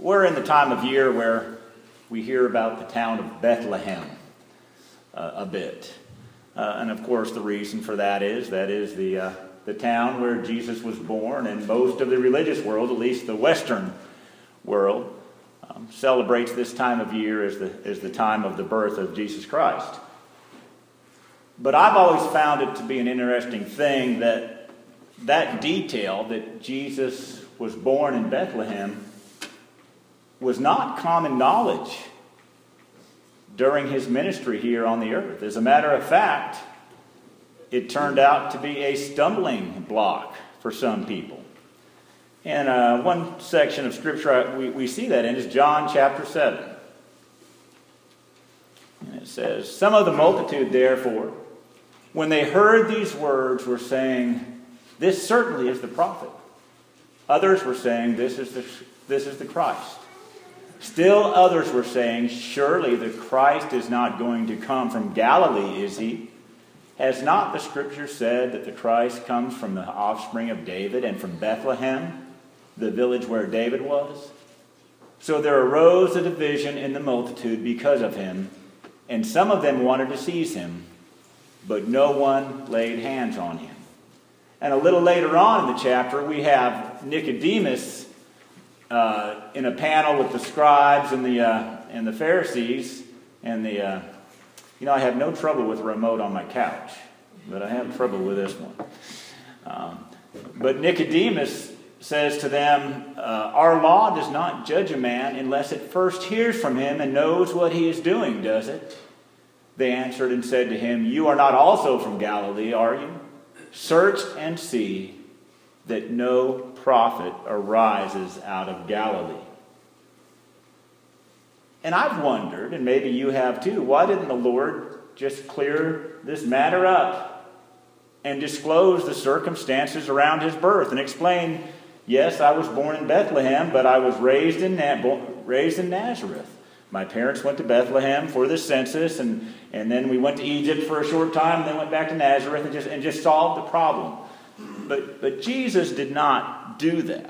We're in the time of year where we hear about the town of Bethlehem a bit. And of course the reason for that is the town where Jesus was born, and most of the religious world, at least the Western world, celebrates this time of year as the time of the birth of Jesus Christ. But I've always found it to be an interesting thing that detail that Jesus was born in Bethlehem was not common knowledge during his ministry here on the earth. As a matter of fact, it turned out to be a stumbling block for some people. And one section of Scripture we see that in is John chapter 7. And it says, "Some of the multitude, therefore, when they heard these words, were saying, 'This certainly is the prophet.' Others were saying, 'This is the Christ.' Still others were saying, 'Surely the Christ is not going to come from Galilee, is he? Has not the Scripture said that the Christ comes from the offspring of David and from Bethlehem, the village where David was?' So there arose a division in the multitude because of him, and some of them wanted to seize him, but no one laid hands on him." And a little later on in the chapter, we have Nicodemus in a panel with the scribes and the Pharisees, and I have no trouble with a remote on my couch, but I have trouble with this one. But Nicodemus says to them, "Our law does not judge a man unless it first hears from him and knows what he is doing, does it?" They answered and said to him, "You are not also from Galilee, are you? Search and see that no prophet arises out of Galilee." And I've wondered, and maybe you have too, why didn't the Lord just clear this matter up and disclose the circumstances around his birth and explain, yes, I was born in Bethlehem, but I was raised in Nazareth. My parents went to Bethlehem for the census, and then we went to Egypt for a short time, and then went back to Nazareth and just solved the problem. But Jesus did not do that.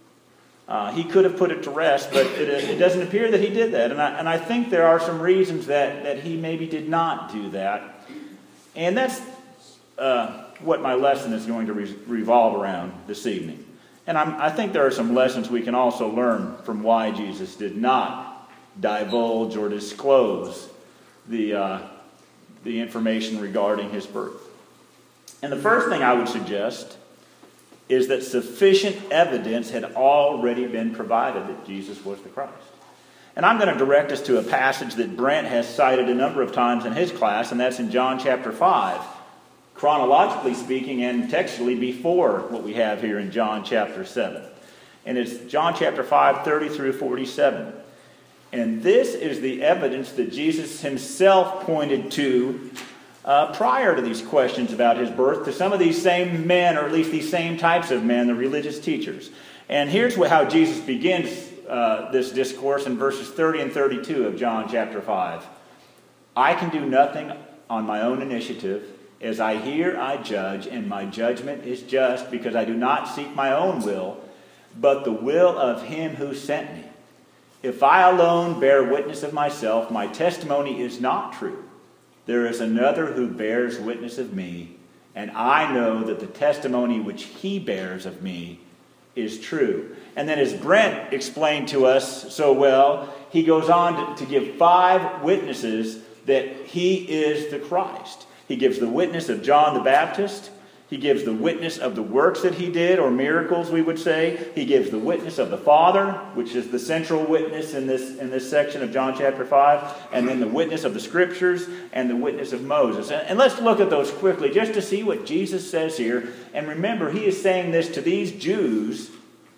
He could have put it to rest, but it doesn't appear that he did that. And I think there are some reasons that he maybe did not do that. And that's what my lesson is going to revolve around this evening. And I think there are some lessons we can also learn from why Jesus did not divulge or disclose the information regarding his birth. And the first thing I would suggest is that sufficient evidence had already been provided that Jesus was the Christ. And I'm going to direct us to a passage that Brent has cited a number of times in his class, and that's in John chapter 5, chronologically speaking and textually before what we have here in John chapter 7. And it's John chapter 5, 30 through 47. And this is the evidence that Jesus himself pointed to prior to these questions about his birth to some of these same men, or at least these same types of men, the religious teachers. And here's how Jesus begins this discourse in verses 30 and 32 of John chapter 5. "I can do nothing on my own initiative. As I hear, I judge, and my judgment is just, because I do not seek my own will, but the will of him who sent me. If I alone bear witness of myself, my testimony is not true. There is another who bears witness of me, and I know that the testimony which he bears of me is true." And then as Brent explained to us so well, he goes on to give 5 witnesses that he is the Christ. He gives the witness of John the Baptist. He gives the witness of the works that he did, or miracles we would say. He gives the witness of the Father, which is the central witness in this section of John chapter 5. And then the witness of the Scriptures and the witness of Moses. And let's look at those quickly just to see what Jesus says here. And remember, he is saying this to these Jews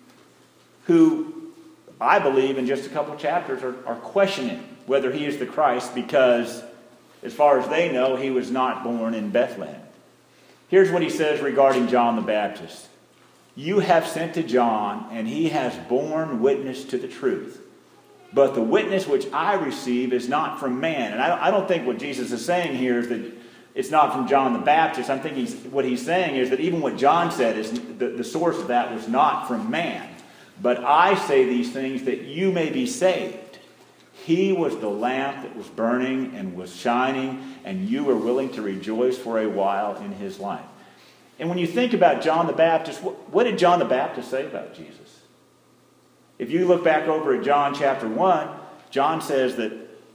who, I believe, in just a couple chapters are questioning whether he is the Christ, because as far as they know, he was not born in Bethlehem. Here's what he says regarding John the Baptist. "You have sent to John, and he has borne witness to the truth. But the witness which I receive is not from man." And I don't think what Jesus is saying here is that it's not from John the Baptist. I'm thinking what he's saying is that even what John said, is the source of that was not from man. But I say these things that you may be saved. He was the lamp that was burning and was shining, and you were willing to rejoice for a while in his light. And when you think about John the Baptist, what did John the Baptist say about Jesus? If you look back over at John chapter 1, John says that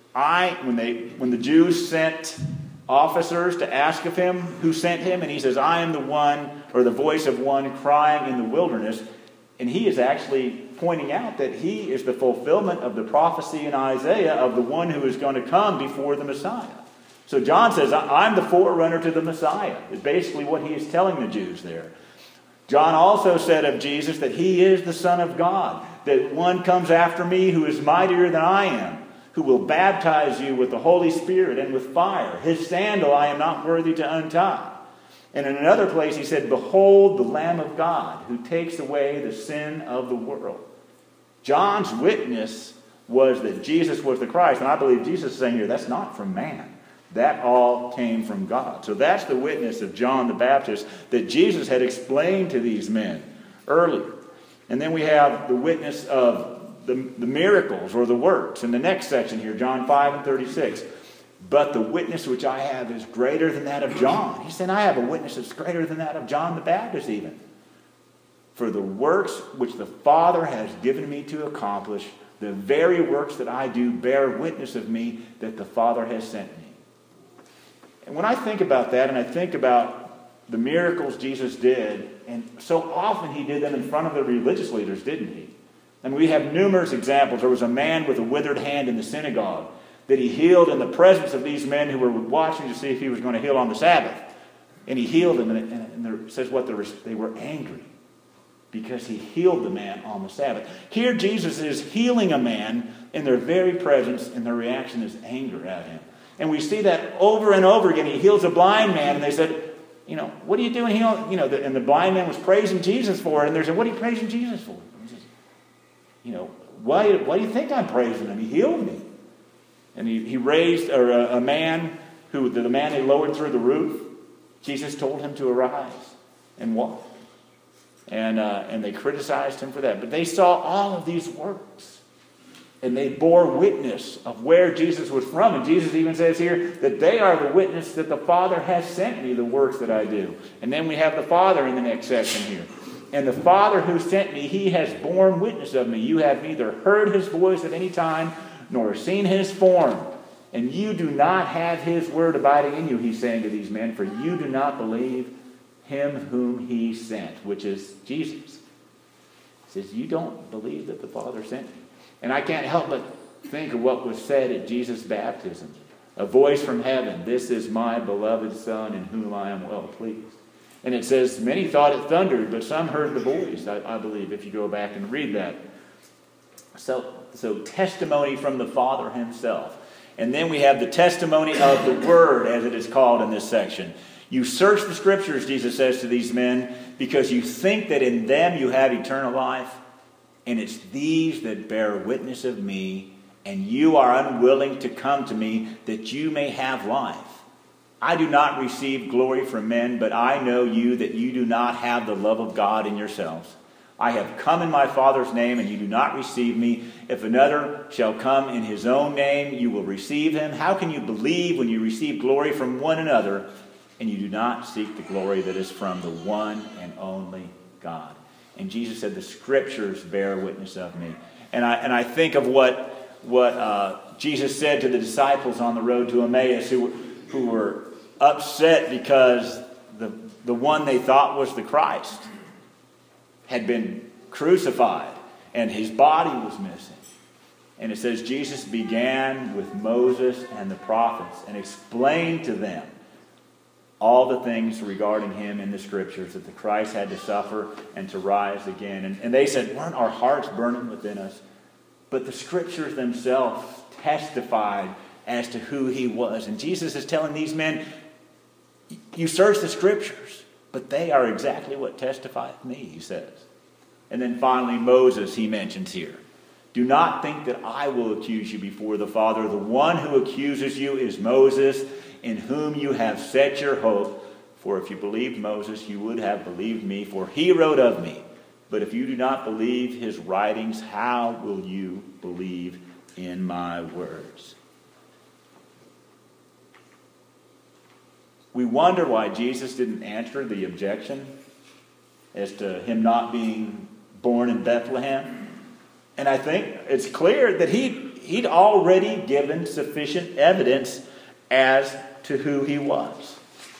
when the Jews sent officers to ask of him who sent him, and he says, I am the one, or the voice of one crying in the wilderness. And he is actually pointing out that he is the fulfillment of the prophecy in Isaiah of the one who is going to come before the Messiah. So John says, I'm the forerunner to the Messiah. Is basically what he is telling the Jews there. John also said of Jesus that he is the Son of God, that one comes after me who is mightier than I am, who will baptize you with the Holy Spirit and with fire. His sandal I am not worthy to untie. And in another place he said, behold the Lamb of God who takes away the sin of the world. John's witness was that Jesus was the Christ. And I believe Jesus is saying here, that's not from man. That all came from God. So that's the witness of John the Baptist that Jesus had explained to these men earlier. And then we have the witness of the miracles or the works in the next section here, John 5 and 36. But the witness which I have is greater than that of John. He said, I have a witness that's greater than that of John the Baptist even. For the works which the Father has given me to accomplish, the very works that I do bear witness of me that the Father has sent me. And when I think about that, and I think about the miracles Jesus did, and so often he did them in front of the religious leaders, didn't he? And we have numerous examples. There was a man with a withered hand in the synagogue that he healed in the presence of these men who were watching to see if he was going to heal on the Sabbath. And he healed them, and it says they were angry because he healed the man on the Sabbath. Here Jesus is healing a man in their very presence, and their reaction is anger at him. And we see that over and over again. He heals a blind man, and they said, what are you doing healing? And the blind man was praising Jesus for it, and they said, what are you praising Jesus for? And he says, why do you think I'm praising him? He healed me. And he raised a man the man they lowered through the roof. Jesus told him to arise and walk. And they criticized him for that. But they saw all of these works. And they bore witness of where Jesus was from. And Jesus even says here that they are the witness that the Father has sent me, the works that I do. And then we have the Father in the next section here. And the Father who sent me, he has borne witness of me. You have neither heard his voice at any time, nor seen his form. And you do not have his word abiding in you, he's saying to these men, for you do not believe him whom he sent, which is Jesus. He says, you don't believe that the Father sent me. And I can't help but think of what was said at Jesus' baptism. A voice from heaven, this is my beloved Son in whom I am well pleased. And it says, many thought it thundered, but some heard the voice, I believe, if you go back and read that. So testimony from the Father himself. And then we have the testimony of the Word, as it is called in this section. You search the Scriptures, Jesus says to these men, because you think that in them you have eternal life. And it's these that bear witness of me, and you are unwilling to come to me that you may have life. I do not receive glory from men, but I know you that you do not have the love of God in yourselves. I have come in my Father's name, and you do not receive me. If another shall come in his own name, you will receive him. How can you believe when you receive glory from one another, and you do not seek the glory that is from the one and only God? And Jesus said, the Scriptures bear witness of me. And I think of what Jesus said to the disciples on the road to Emmaus, who were upset because the one they thought was the Christ had been crucified and his body was missing. And it says Jesus began with Moses and the prophets and explained to them all the things regarding him in the Scriptures, that the Christ had to suffer and to rise again. And they said, weren't our hearts burning within us? But the Scriptures themselves testified as to who he was. And Jesus is telling these men, you search the Scriptures, but they are exactly what testify of me, he says. And then finally, Moses he mentions here. Do not think that I will accuse you before the Father. The one who accuses you is Moses, in whom you have set your hope. For if you believed Moses, you would have believed me, for he wrote of me. But if you do not believe his writings, how will you believe in my words? We wonder why Jesus didn't answer the objection as to him not being born in Bethlehem. And I think it's clear that he'd already given sufficient evidence as to who he was.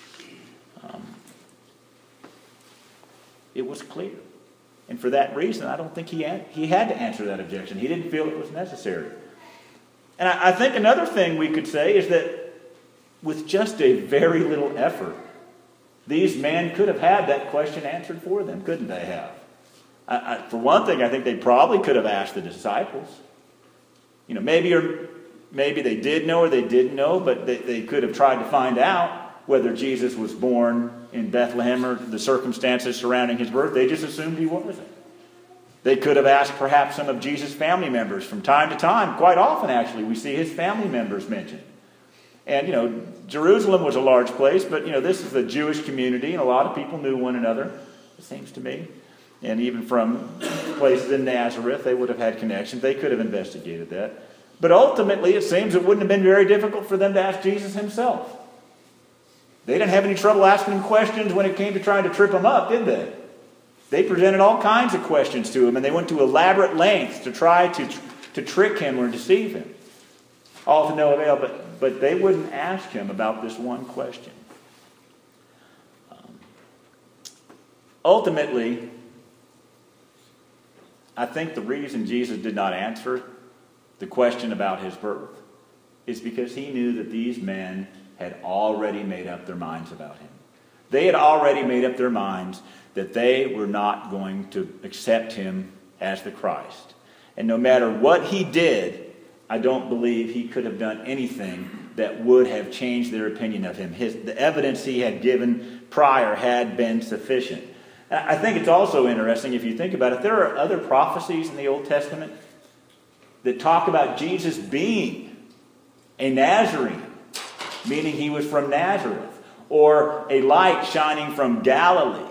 It was clear. And for that reason, I don't think he had to answer that objection. He didn't feel it was necessary. And I think another thing we could say is that with just a very little effort, these men could have had that question answered for them, couldn't they have? For one thing, I think they probably could have asked the disciples. Maybe they did know or they didn't know, but they could have tried to find out whether Jesus was born in Bethlehem or the circumstances surrounding his birth. They just assumed he wasn't. They could have asked perhaps some of Jesus' family members from time to time. Quite often, actually, we see his family members mentioned. And, Jerusalem was a large place, but, this is a Jewish community, and a lot of people knew one another, it seems to me. And even from places in Nazareth, they would have had connections. They could have investigated that. But ultimately, it seems it wouldn't have been very difficult for them to ask Jesus himself. They didn't have any trouble asking him questions when it came to trying to trip him up, did they? They presented all kinds of questions to him, and they went to elaborate lengths to try to trick him or deceive him. All to no avail, but they wouldn't ask him about this one question. Ultimately, I think the reason Jesus did not answer the question about his birth is because he knew that these men had already made up their minds about him. They had already made up their minds that they were not going to accept him as the Christ. And no matter what he did, I don't believe he could have done anything that would have changed their opinion of him. The evidence he had given prior had been sufficient. I think it's also interesting, if you think about it, there are other prophecies in the Old Testament that talk about Jesus being a Nazarene, meaning he was from Nazareth, or a light shining from Galilee.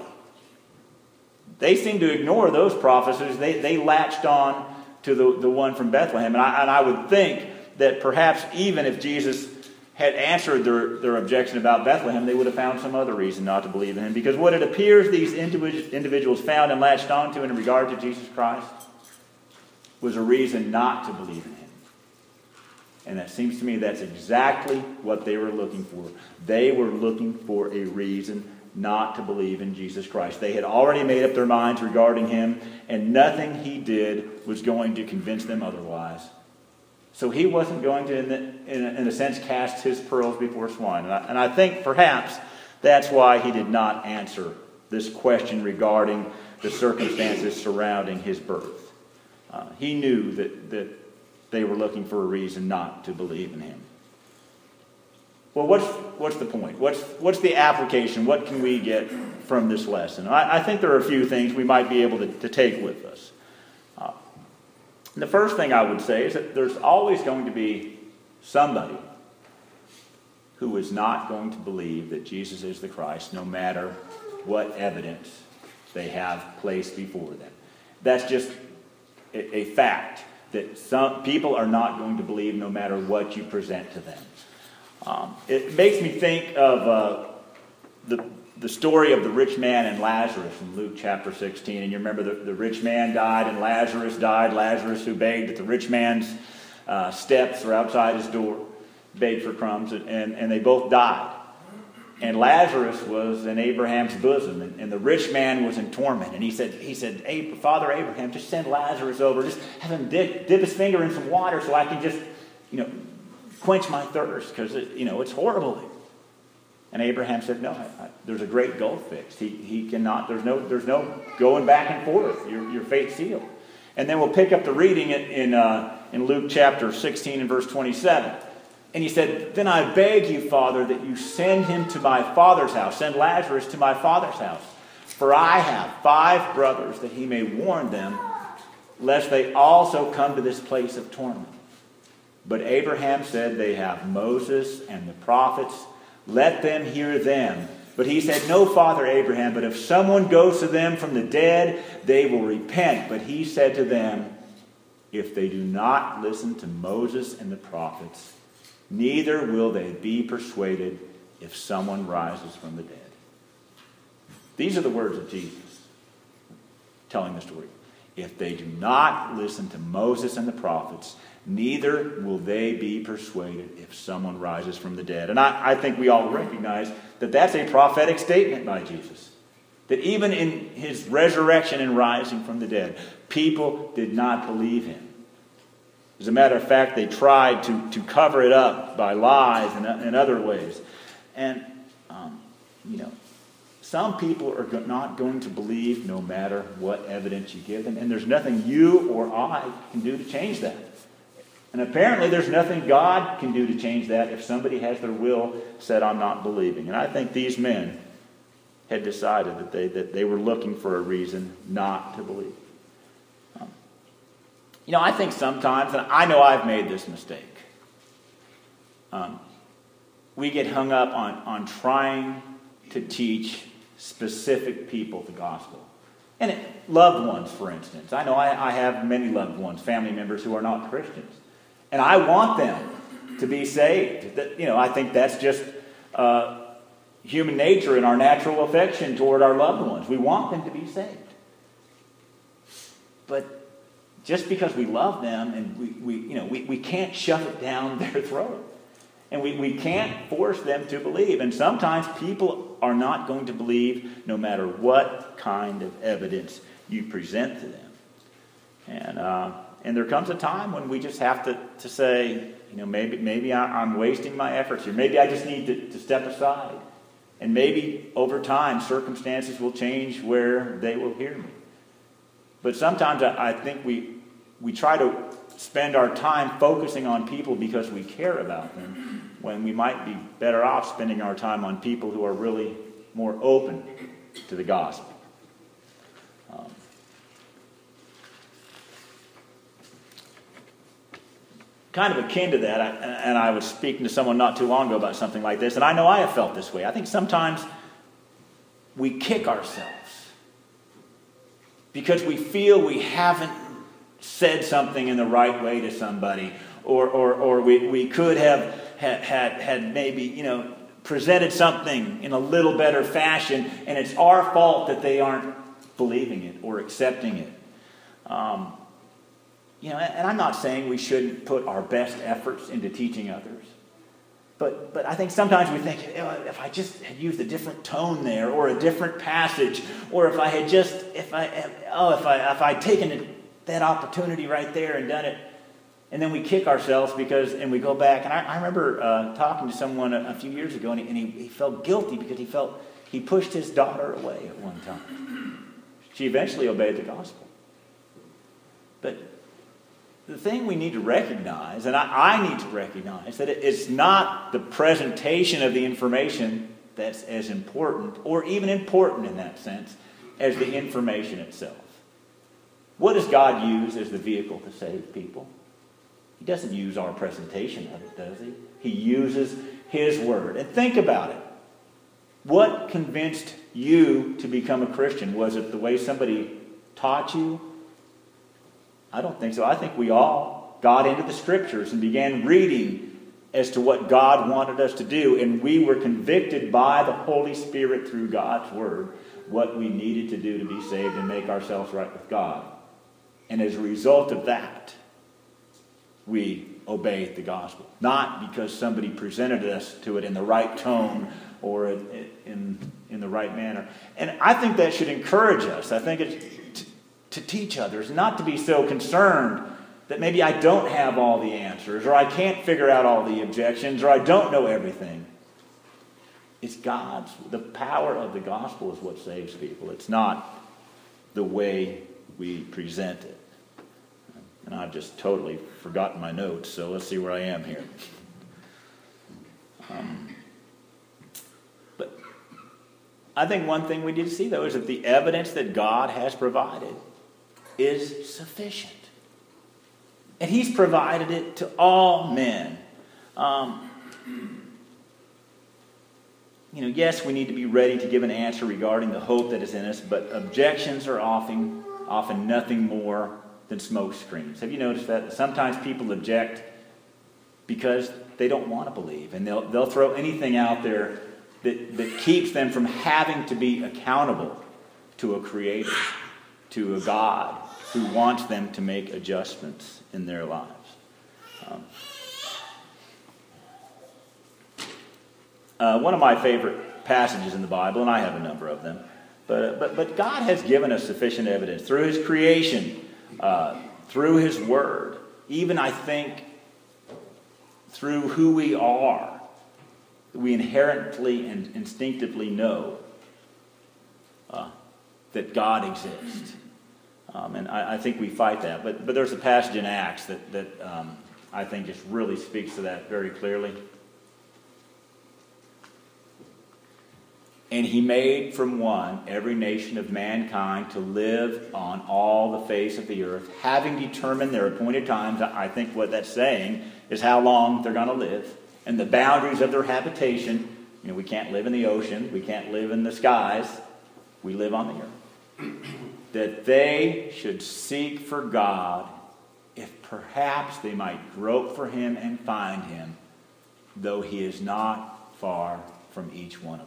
They seem to ignore those prophecies. They latched on to the one from Bethlehem. And I would think that perhaps even if Jesus had answered their objection about Bethlehem, they would have found some other reason not to believe in him. Because what it appears these individuals found and latched onto in regard to Jesus Christ was a reason not to believe in him. And that seems to me that's exactly what they were looking for. They were looking for a reason not to believe in Jesus Christ. They had already made up their minds regarding him, and nothing he did was going to convince them otherwise. So he wasn't going to, in a sense, cast his pearls before swine. And I think perhaps that's why he did not answer this question regarding the circumstances surrounding his birth. He knew that they were looking for a reason not to believe in him. Well, what's the point? What's the application? What can we get from this lesson? I think there are a few things we might be able to take with us. The first thing I would say is that there's always going to be somebody who is not going to believe that Jesus is the Christ, no matter what evidence they have placed before them. That's just a fact, that some people are not going to believe no matter what you present to them. It makes me think of the story of the rich man and Lazarus in Luke chapter 16. And you remember the rich man died and Lazarus died. Lazarus, who begged at the rich man's steps or outside his door, begged for crumbs, and they both died. And Lazarus was in Abraham's bosom, and the rich man was in torment. And he said, Father Abraham, just send Lazarus over. Just have him dip his finger in some water so I can just, quench my thirst, because it's horrible here. And Abraham said, no, there's a great gulf fixed. He cannot, there's no going back and forth. Your fate's sealed. And then we'll pick up the reading in Luke chapter 16 and verse 27. And he said, then I beg you, Father, that you send him to my father's house. Send Lazarus to my father's house. For I have 5 brothers, that he may warn them, lest they also come to this place of torment. But Abraham said, they have Moses and the prophets. Let them hear them. But he said, no, Father Abraham, but if someone goes to them from the dead, they will repent. But he said to them, if they do not listen to Moses and the prophets, neither will they be persuaded if someone rises from the dead. These are the words of Jesus telling the story. If they do not listen to Moses and the prophets, neither will they be persuaded if someone rises from the dead. And I think we all recognize that that's a prophetic statement by Jesus. That even in his resurrection and rising from the dead, people did not believe him. As a matter of fact, they tried to cover it up by lies and other ways. And, some people are not going to believe no matter what evidence you give them. And there's nothing you or I can do to change that. And apparently there's nothing God can do to change that if somebody has their will set on not believing. And I think these men had decided that they were looking for a reason not to believe. I think sometimes, and I know I've made this mistake, we get hung up on trying to teach specific people the gospel. And loved ones, for instance. I know I have many loved ones, family members who are not Christians. And I want them to be saved. I think that's just human nature and our natural affection toward our loved ones. We want them to be saved. But just because we love them, and we can't shove it down their throat. And we can't force them to believe. And sometimes people are not going to believe no matter what kind of evidence you present to them. And there comes a time when we just have to say, maybe I'm wasting my efforts here. Maybe I just need to step aside. And maybe over time circumstances will change where they will hear me. But sometimes I think we try to spend our time focusing on people because we care about them, when we might be better off spending our time on people who are really more open to the gospel. Kind of akin to that, and I was speaking to someone not too long ago about something like this, and I know I have felt this way. I think sometimes we kick ourselves because we feel we haven't said something in the right way to somebody, or we could have had maybe, presented something in a little better fashion, and it's our fault that they aren't believing it or accepting it. And I'm not saying we shouldn't put our best efforts into teaching others. But I think sometimes we think, if I just had used a different tone there, or a different passage, or if I had just, if I'd taken that opportunity right there and done it, and then we kick ourselves and we go back. And I remember talking to someone a few years ago, and he felt guilty because he felt he pushed his daughter away at one time. She eventually obeyed the gospel. But the thing we need to recognize, and I need to recognize, that it's not the presentation of the information that's as important, or even important in that sense, as the information itself. What does God use as the vehicle to save people? He doesn't use our presentation of it, does he? He uses his word. And think about it. What convinced you to become a Christian? Was it the way somebody taught you? I don't think so. I think we all got into the scriptures and began reading as to what God wanted us to do. And we were convicted by the Holy Spirit through God's word what we needed to do to be saved and make ourselves right with God. And as a result of that, we obeyed the gospel. Not because somebody presented us to it in the right tone or in the right manner. And I think that should encourage us. I think it's to teach others, not to be so concerned that maybe I don't have all the answers, or I can't figure out all the objections, or I don't know everything. It's the power of the gospel is what saves people. It's not the way we present it. And I've just totally forgotten my notes, so let's see where I am here. But I think one thing we need to see, though, is that the evidence that God has provided is sufficient. And he's provided it to all men. yes, we need to be ready to give an answer regarding the hope that is in us, but objections are often nothing more than smoke screens. Have you noticed that? Sometimes people object because they don't want to believe, and they'll throw anything out there that keeps them from having to be accountable to a creator, to a God who wants them to make adjustments in their lives. One of my favorite passages in the Bible, and I have a number of them, but God has given us sufficient evidence through His creation, through His Word, even I think through who we are. We inherently and instinctively know that God exists. And I think we fight that. But there's a passage in Acts that I think just really speaks to that very clearly. And He made from one every nation of mankind to live on all the face of the earth, having determined their appointed times. I think what that's saying is how long they're going to live and the boundaries of their habitation. We can't live in the ocean. We can't live in the skies. We live on the earth. That they should seek for God, if perhaps they might grope for Him and find Him, though He is not far from each one of us.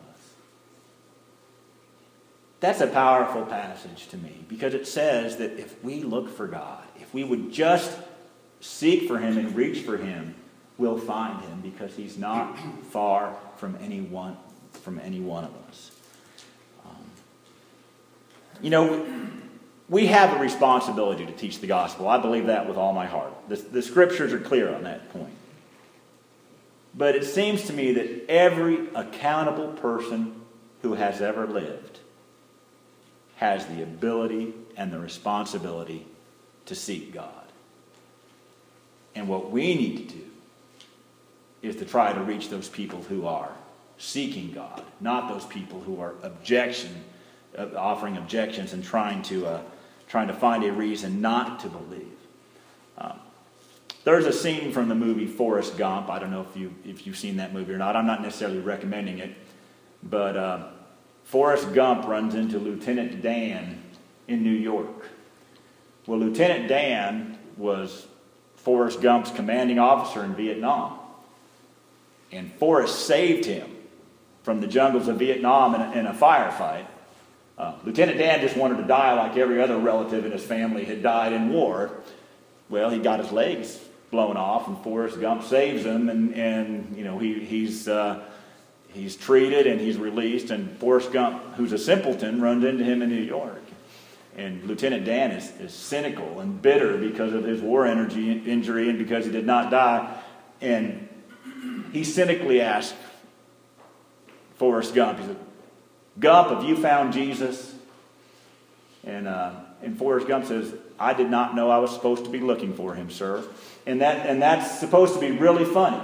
That's a powerful passage to me, because it says that if we look for God, if we would just seek for Him and reach for Him, we'll find Him, because He's not far from any one of us. We have a responsibility to teach the gospel. I believe that with all my heart. The scriptures are clear on that point. But it seems to me that every accountable person who has ever lived has the ability and the responsibility to seek God. And what we need to do is to try to reach those people who are seeking God, not those people who are offering objections and trying to find a reason not to believe. There's a scene from the movie Forrest Gump. I don't know if you've seen that movie or not. I'm not necessarily recommending it, but Forrest Gump runs into Lieutenant Dan in New York. Well, Lieutenant Dan was Forrest Gump's commanding officer in Vietnam. And Forrest saved him from the jungles of Vietnam in a firefight. Lieutenant Dan just wanted to die like every other relative in his family had died in war. Well, he got his legs blown off, and Forrest Gump saves him, and he's treated and he's released, and Forrest Gump, who's a simpleton, runs into him in New York. And Lieutenant Dan is cynical and bitter because of his war injury and because he did not die. And he cynically asked Forrest Gump, he said, "Gump, have you found Jesus?" And Forrest Gump says, "I did not know I was supposed to be looking for him, sir." And that's supposed to be really funny.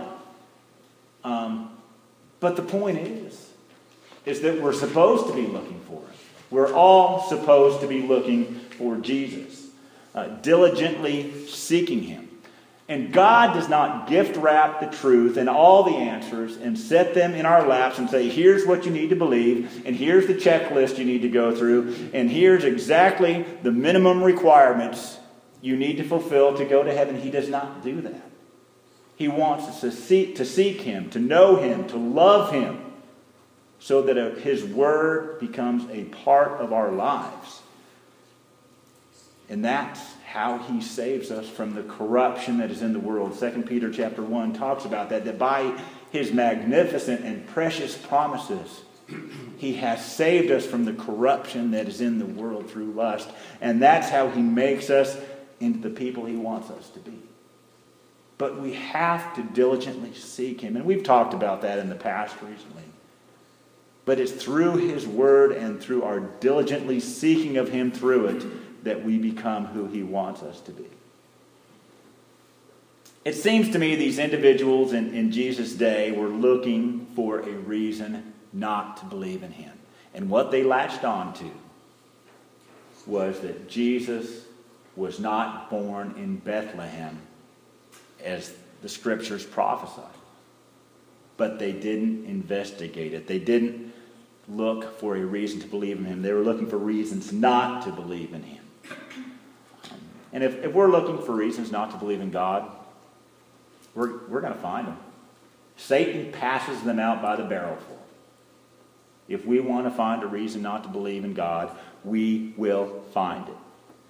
But the point is that we're supposed to be looking for him. We're all supposed to be looking for Jesus, diligently seeking him. And God does not gift wrap the truth and all the answers and set them in our laps and say, here's what you need to believe, and here's the checklist you need to go through, and here's exactly the minimum requirements you need to fulfill to go to heaven. He does not do that. He wants us to seek him, to know him, to love him, so that his word becomes a part of our lives. And that's how he saves us from the corruption that is in the world. 2 Peter chapter 1 talks about that by his magnificent and precious promises, he has saved us from the corruption that is in the world through lust. And that's how he makes us into the people he wants us to be. But we have to diligently seek him. And we've talked about that in the past recently. But it's through his word and through our diligently seeking of him through it that we become who he wants us to be. It seems to me these individuals in Jesus' day were looking for a reason not to believe in him. And what they latched on to was that Jesus was not born in Bethlehem as the scriptures prophesied, but they didn't investigate it. They didn't look for a reason to believe in him. They were looking for reasons not to believe in him. And if we're looking for reasons not to believe in God, we're going to find them. Satan passes them out by the barrelful. If we want to find a reason not to believe in God, we will find it.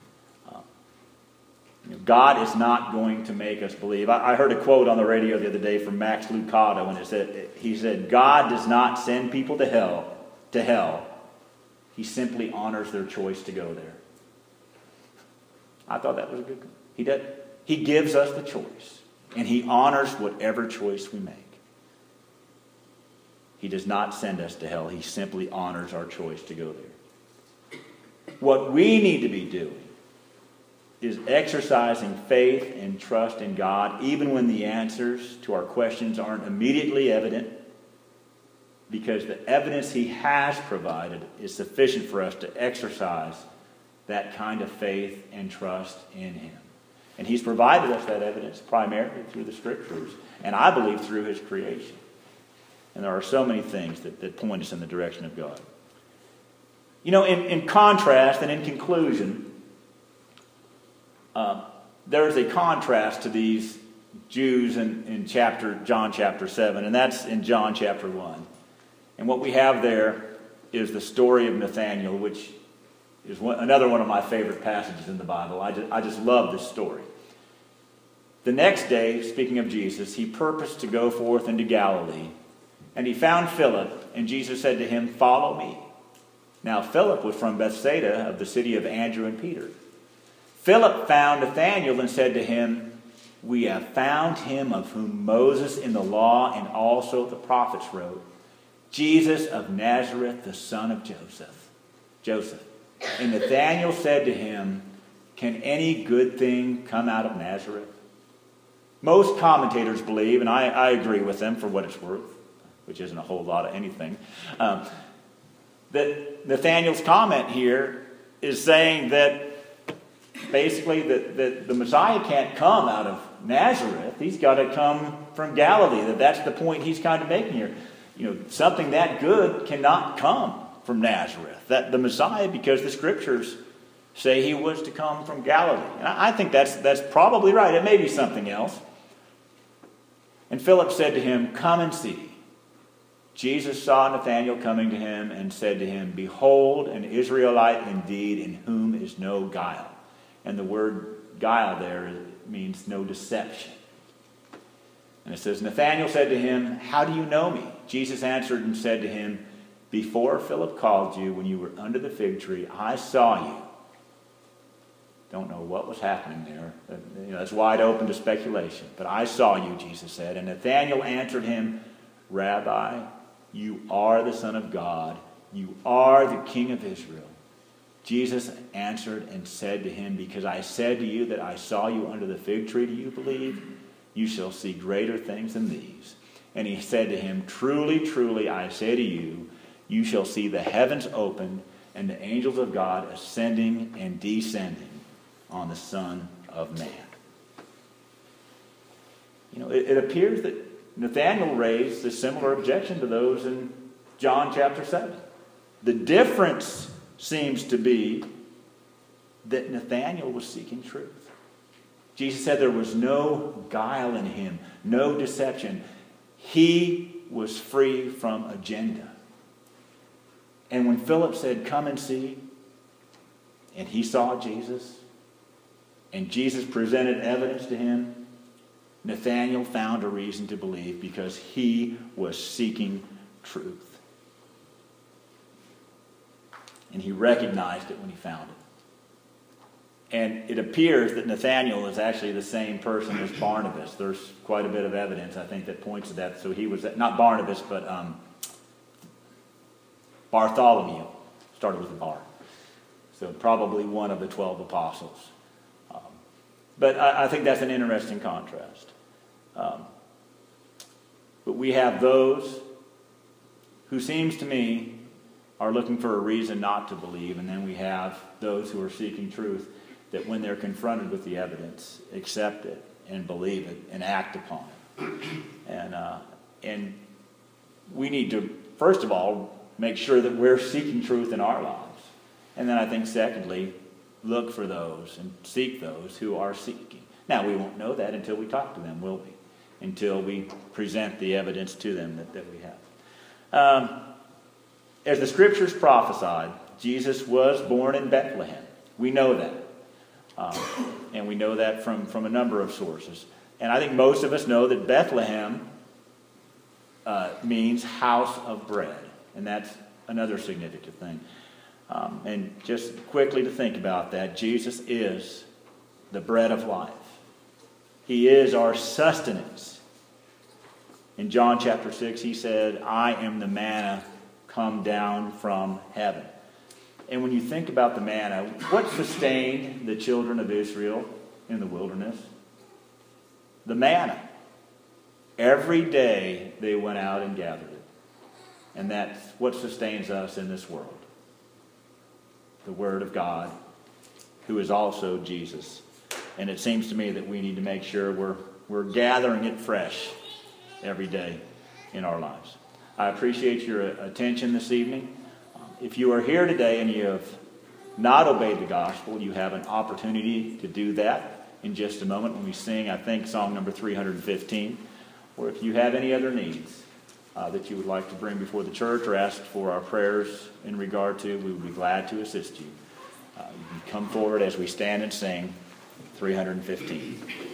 God is not going to make us believe. I heard a quote on the radio the other day from Max Lucado, and he said, "God does not send people to hell. He simply honors their choice to go there." I thought that was a good quote. He gives us the choice, and he honors whatever choice we make. He does not send us to hell. He simply honors our choice to go there. What we need to be doing is exercising faith and trust in God, even when the answers to our questions aren't immediately evident, because the evidence he has provided is sufficient for us to exercise that kind of faith and trust in him. And he's provided us that evidence primarily through the Scriptures, and I believe through his creation. And there are so many things that point us in the direction of God. In contrast and in conclusion, there is a contrast to these Jews in John chapter 7, and that's in John chapter 1. And what we have there is the story of Nathanael, which is another one of my favorite passages in the Bible. I just love this story. The next day, speaking of Jesus, he purposed to go forth into Galilee, and he found Philip, and Jesus said to him, "Follow me." Now Philip was from Bethsaida, of the city of Andrew and Peter. Philip found Nathanael and said to him, "We have found him of whom Moses in the law and also the prophets wrote, Jesus of Nazareth, the son of Joseph." And Nathanael said to him, "Can any good thing come out of Nazareth?" Most commentators believe, and I agree with them for what it's worth, which isn't a whole lot of anything, that Nathanael's comment here is saying that basically that the Messiah can't come out of Nazareth. He's got to come from Galilee. That's the point he's kind of making here. Something that good cannot come from Nazareth. That the Messiah, because the Scriptures say he was to come from Galilee. And I think that's probably right. It may be something else. And Philip said to him, "Come and see." Jesus saw Nathanael coming to him and said to him, "Behold, an Israelite indeed, in whom is no guile." And the word guile there means no deception. And it says, Nathanael said to him, "How do you know me?" Jesus answered and said to him, "Before Philip called you, when you were under the fig tree, I saw you." Don't know what was happening there. It's wide open to speculation. But I saw you, Jesus said. And Nathanael answered him, "Rabbi, you are the Son of God. You are the King of Israel." Jesus answered and said to him, "Because I said to you that I saw you under the fig tree, do you believe? You shall see greater things than these." And he said to him, "Truly, truly, I say to you, you shall see the heavens opened and the angels of God ascending and descending on the Son of Man." It appears that Nathanael raised a similar objection to those in John chapter 7. The difference seems to be that Nathanael was seeking truth. Jesus said there was no guile in him, no deception. He was free from agenda. And when Philip said, "Come and see," and he saw Jesus, and Jesus presented evidence to him, Nathanael found a reason to believe because he was seeking truth. And he recognized it when he found it. And it appears that Nathanael is actually the same person as Barnabas. There's quite a bit of evidence, I think, that points to that. So he was, not Barnabas, but Bartholomew. Started with a bar. So probably one of the 12 apostles. But I think that's an interesting contrast. But we have those who, seems to me, are looking for a reason not to believe, and then we have those who are seeking truth, that when they're confronted with the evidence, accept it and believe it and act upon it. And we need to, first of all, make sure that we're seeking truth in our lives. And then I think, secondly, look for those and seek those who are seeking. Now, we won't know that until we talk to them, will we? Until we present the evidence to them that we have. As the Scriptures prophesied, Jesus was born in Bethlehem. We know that. And we know that from a number of sources. And I think most of us know that Bethlehem means house of bread. And that's another significant thing. And just quickly to think about that, Jesus is the bread of life. He is our sustenance. In John chapter 6, he said, I am the manna come down from heaven. And when you think about the manna, what sustained the children of Israel in the wilderness? The manna. Every day they went out and gathered it. And that's what sustains us in this world. The Word of God, who is also Jesus. And it seems to me that we need to make sure we're gathering it fresh every day in our lives. I appreciate your attention this evening. If you are here today and you have not obeyed the gospel, you have an opportunity to do that in just a moment when we sing, I think, song number 315. Or if you have any other needs that you would like to bring before the church or ask for our prayers in regard to, we would be glad to assist you. You can come forward as we stand and sing 315.